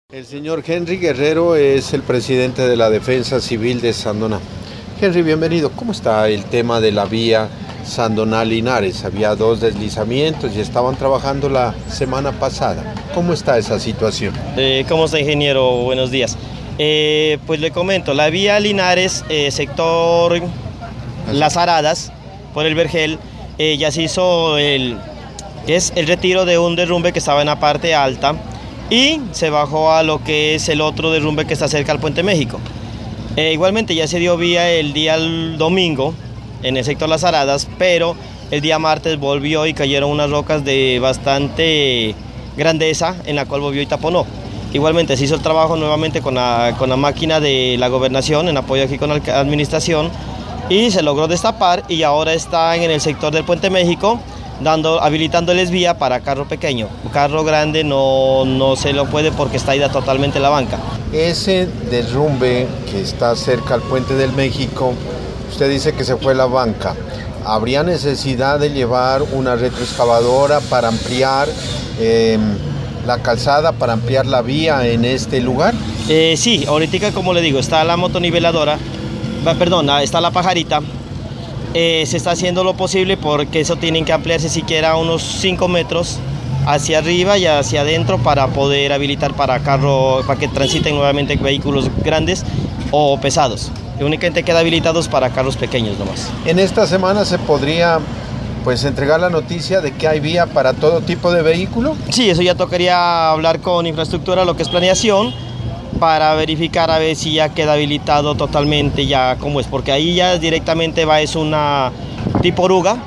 El señor Henry Guerrero es el presidente de la Defensa Civil de Sandoná. Henry, bienvenido. ¿Cómo está el tema de la vía Sandoná-Linares? Había 2 deslizamientos y estaban trabajando la semana pasada. ¿Cómo está esa situación? ¿Cómo está, ingeniero? Buenos días. Pues le comento, la vía Linares, sector Las Aradas, por el Vergel, ya se hizo el retiro de un derrumbe que estaba en la parte alta y se bajó a lo que es el otro derrumbe que está cerca al Puente México. Igualmente ya se dio vía el día domingo en el sector Las Aradas, pero el día martes volvió y cayeron unas rocas de bastante grandeza en la cual volvió y taponó. Igualmente se hizo el trabajo nuevamente con la máquina de la gobernación en apoyo aquí con la administración y se logró destapar y ahora está en el sector del Puente México habilitándoles vía para carro pequeño. Carro grande no se lo puede porque está ida totalmente la banca. Ese derrumbe que está cerca al Puente del México, usted dice que se fue la banca. ¿Habría necesidad de llevar una retroexcavadora para ampliar la calzada, para ampliar la vía en este lugar? Sí, ahorita como le digo, está la motoniveladora, está la pajarita. Se está haciendo lo posible porque eso tienen que ampliarse siquiera unos 5 metros hacia arriba y hacia adentro para poder habilitar para que transiten nuevamente vehículos grandes o pesados. Únicamente queda habilitados para carros pequeños nomás. En esta semana se podría entregar la noticia de que hay vía para todo tipo de vehículo. Sí, eso ya tocaría hablar con infraestructura, lo que es planeación, para verificar a ver si ya queda habilitado totalmente ya como es, porque ahí ya directamente es una tipo oruga,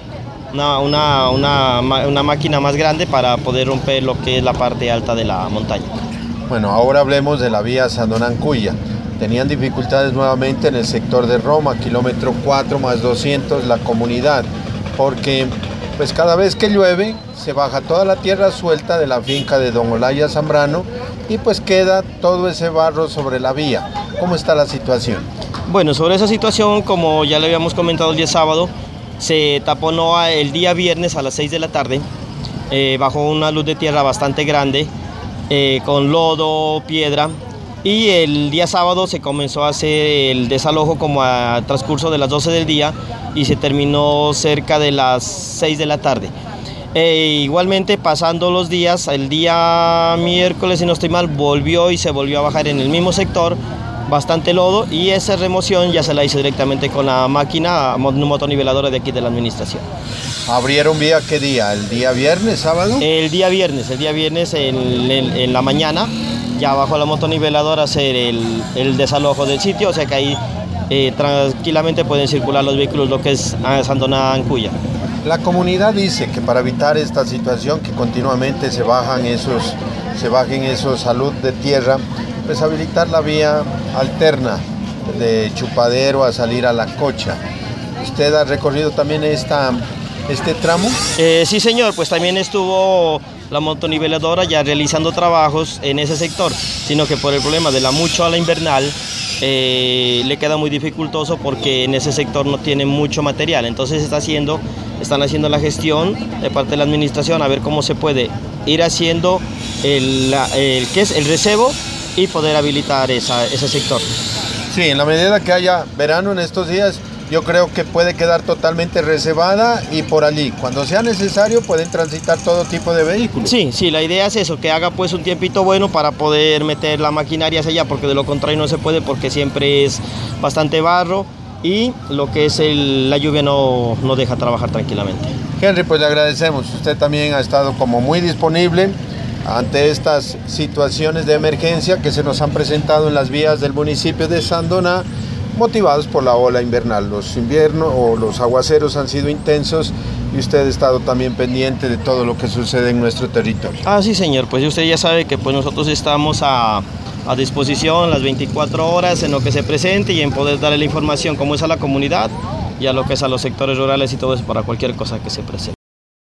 una máquina más grande para poder romper lo que es la parte alta de la montaña. Bueno, ahora hablemos de la vía Sandoná-Ancuya. Tenían dificultades nuevamente en el sector de Roma, kilómetro 4 más 200, la comunidad, porque pues cada vez que llueve se baja toda la tierra suelta de la finca de Don Olaya Zambrano y pues queda todo ese barro sobre la vía. ¿Cómo está la situación? Bueno, sobre esa situación, como ya le habíamos comentado el día sábado, se taponó el día viernes a las 6 de la tarde, bajo una luz de tierra bastante grande, con lodo, piedra, y el día sábado se comenzó a hacer el desalojo como a transcurso de las 12 del día y se terminó cerca de las 6 de la tarde. Igualmente pasando los días, el día miércoles, si no estoy mal, se volvió a bajar en el mismo sector bastante lodo y esa remoción ya se la hizo directamente con la máquina motoniveladora de aquí de la administración. ¿Abrieron vía qué día? ¿El día viernes, sábado? El día viernes en la mañana ya bajó la motoniveladora a hacer el desalojo del sitio, o sea que ahí tranquilamente pueden circular los vehículos, lo que es Sandoná-Ancuya. La comunidad dice que para evitar esta situación, que continuamente se bajen esos salud de tierra, pues habilitar la vía alterna de Chupadero a salir a La Cocha. ¿Usted ha recorrido también este tramo? Sí, señor, pues también estuvo la motoniveladora ya realizando trabajos en ese sector, sino que por el problema de la mucho a la invernal, le queda muy dificultoso porque en ese sector no tiene mucho material, entonces están haciendo la gestión de parte de la administración a ver cómo se puede ir haciendo el recebo y poder habilitar ese sector. Sí, en la medida que haya verano en estos días, yo creo que puede quedar totalmente reservada y por allí, cuando sea necesario, pueden transitar todo tipo de vehículos. Sí, la idea es eso, que haga pues un tiempito bueno para poder meter la maquinaria hacia allá, porque de lo contrario no se puede, porque siempre es bastante barro y lo que es la lluvia no deja trabajar tranquilamente. Henry, pues le agradecemos. Usted también ha estado como muy disponible ante estas situaciones de emergencia que se nos han presentado en las vías del municipio de Sandoná, motivados por la ola invernal. Los aguaceros han sido intensos y usted ha estado también pendiente de todo lo que sucede en nuestro territorio. Sí, señor, pues usted ya sabe que pues nosotros estamos a disposición las 24 horas en lo que se presente y en poder darle la información como es a la comunidad y a lo que es a los sectores rurales y todo eso para cualquier cosa que se presente.